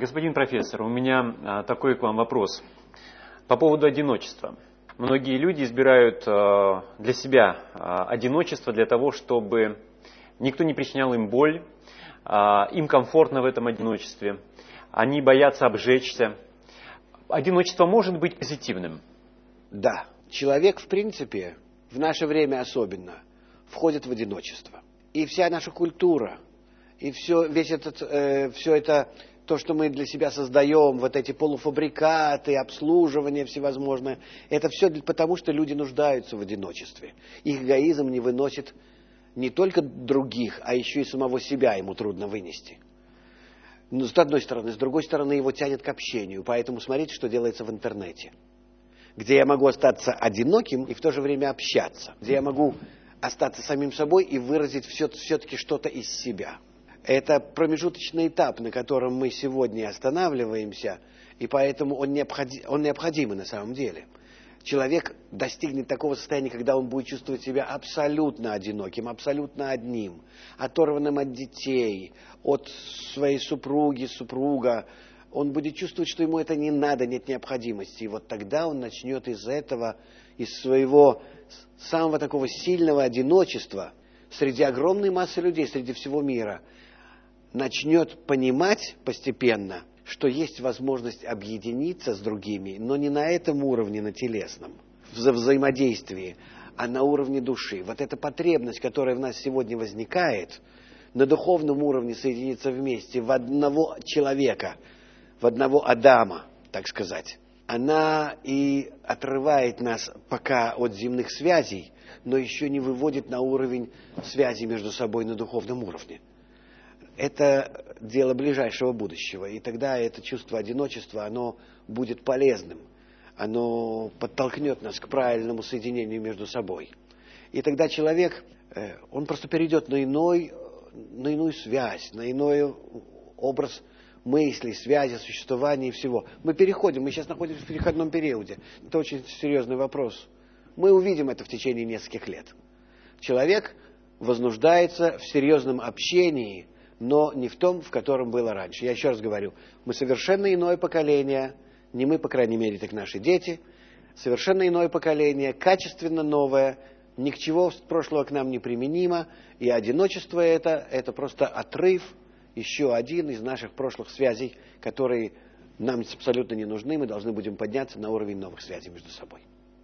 Господин профессор, у меня такой к вам вопрос по поводу одиночества. Многие люди избирают для себя одиночество для того, чтобы никто не причинял им боль, им комфортно в этом одиночестве, они боятся обжечься. Одиночество может быть позитивным? Да. Человек, в принципе, в наше время особенно, входит в одиночество. И вся наша культура, и все это, то, что мы для себя создаем, вот эти полуфабрикаты, обслуживание всевозможное, это все потому, что люди нуждаются в одиночестве. Их эгоизм не выносит не только других, а еще и самого себя ему трудно вынести. Но с одной стороны. С другой стороны, его тянет к общению. Поэтому смотрите, что делается в интернете. Где я могу остаться одиноким и в то же время общаться. Где я могу остаться самим собой и выразить все-таки что-то из себя. Это промежуточный этап, на котором мы сегодня останавливаемся, и поэтому он необходимый на самом деле. Человек достигнет такого состояния, когда он будет чувствовать себя абсолютно одиноким, абсолютно одним, оторванным от детей, от своей супруги, супруга. Он будет чувствовать, что ему это не надо, нет необходимости. И вот тогда он начнет из своего самого такого сильного одиночества, среди огромной массы людей, среди всего мира, начнет понимать постепенно, что есть возможность объединиться с другими, но не на этом уровне, на телесном, в взаимодействии, а на уровне души. Вот эта потребность, которая в нас сегодня возникает, на духовном уровне соединиться вместе в одного человека, в одного Адама, так сказать, она и отрывает нас пока от земных связей, но еще не выводит на уровень связи между собой на духовном уровне. Это дело ближайшего будущего, и тогда это чувство одиночества, оно будет полезным, оно подтолкнет нас к правильному соединению между собой. И тогда человек, он просто перейдет на иную связь, на иной образ мысли, связи, существования и всего. Мы сейчас находимся в переходном периоде. Это очень серьезный вопрос. Мы увидим это в течение нескольких лет. Человек вознуждается в серьезном общении, но не в том, в котором было раньше. Я еще раз говорю, мы совершенно иное поколение, не мы, по крайней мере, так наши дети, совершенно иное поколение, качественно новое, ни к чему с прошлого к нам не применимо, и одиночество это просто отрыв, еще один из наших прошлых связей, которые нам абсолютно не нужны, мы должны будем подняться на уровень новых связей между собой.